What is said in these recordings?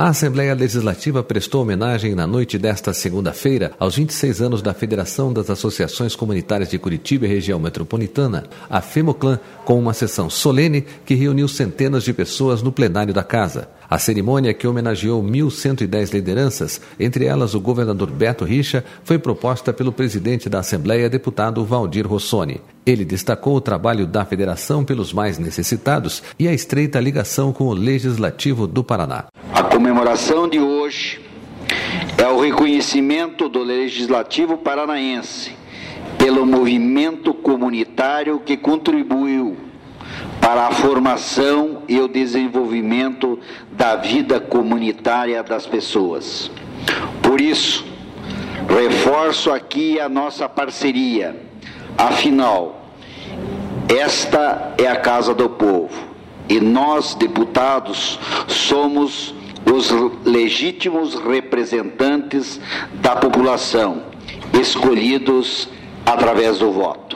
A Assembleia Legislativa prestou homenagem na noite desta segunda-feira aos 26 anos da Federação das Associações Comunitárias de Curitiba e Região Metropolitana, a FEMOCLAN, com uma sessão solene que reuniu centenas de pessoas no plenário da Casa. A cerimônia, que homenageou 1.110 lideranças, entre elas o governador Beto Richa, foi proposta pelo presidente da Assembleia, deputado Valdir Rossoni. Ele destacou o trabalho da federação pelos mais necessitados e a estreita ligação com o Legislativo do Paraná. A comemoração de hoje é o reconhecimento do Legislativo paranaense pelo movimento comunitário que contribuiu para a formação e o desenvolvimento da vida comunitária das pessoas. Por isso, reforço aqui a nossa parceria. Afinal, esta é a Casa do Povo e nós, deputados, somos os legítimos representantes da população, escolhidos através do voto.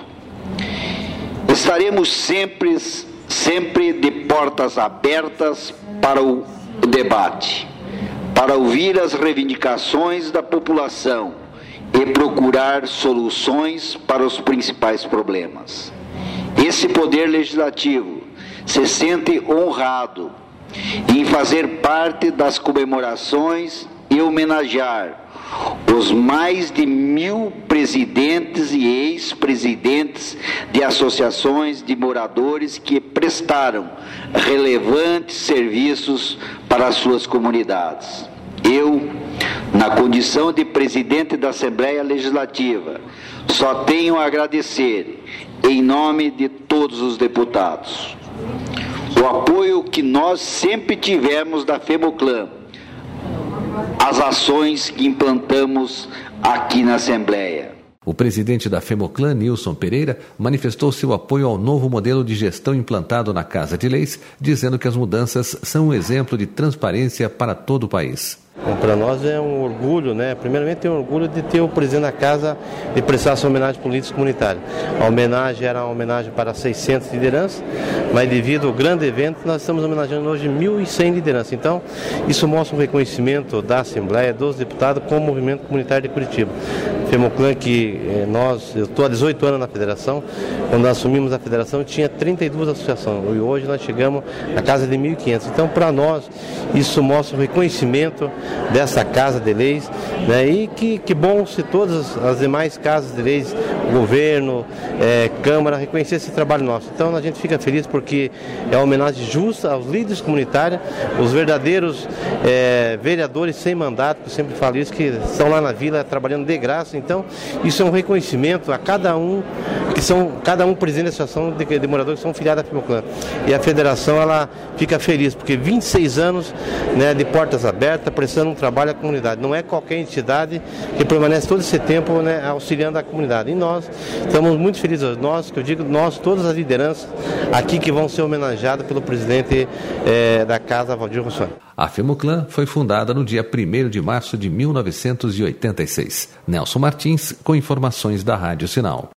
Estaremos sempre de portas abertas para o debate, para ouvir as reivindicações da população e procurar soluções para os principais problemas. Esse poder legislativo se sente honrado em fazer parte das comemorações e homenagear os mais de 1.000 presidentes e ex-presidentes de associações de moradores que prestaram relevantes serviços para as suas comunidades. Eu, na condição de presidente da Assembleia Legislativa, só tenho a agradecer em nome de todos os deputados o apoio que nós sempre tivemos da FEMOCLAN, as ações que implantamos aqui na Assembleia. O presidente da FEMOCLAN, Nilson Pereira, manifestou seu apoio ao novo modelo de gestão implantado na Casa de Leis, dizendo que as mudanças são um exemplo de transparência para todo o país. Bom, para nós é um orgulho, Primeiramente é um orgulho de ter o presidente da Casa de prestar essa homenagem política comunitária. A homenagem era uma homenagem para 600 lideranças, mas devido ao grande evento nós estamos homenageando hoje 1.100 lideranças. Então, isso mostra um reconhecimento da Assembleia, dos deputados com o movimento comunitário de Curitiba. FEMOCLAN, que eu estou há 18 anos na federação, quando nós assumimos a federação tinha 32 associações e hoje nós chegamos na casa de 1.500. Então, para nós, isso mostra o reconhecimento dessa Casa de Leis, e que bom se todas as demais casas de leis, governo, Câmara, reconhecer esse trabalho nosso. Então a gente fica feliz porque é uma homenagem justa aos líderes comunitários, os verdadeiros vereadores sem mandato, que eu sempre falo isso, que estão lá na vila trabalhando de graça. Então isso é um reconhecimento a cada um, cada um presidente da associação de moradores que são filiados à FEMOCLAN. E a federação, ela fica feliz, porque 26 anos de portas abertas, prestando um trabalho à comunidade. Não é qualquer entidade que permanece todo esse tempo auxiliando a comunidade. E nós estamos muito felizes, nós, todas as lideranças aqui que vão ser homenageadas pelo presidente da Casa, Valdir Rossoni. A FEMOCLAN foi fundada no dia 1º de março de 1986. Nelson Martins, com informações da Rádio Sinal.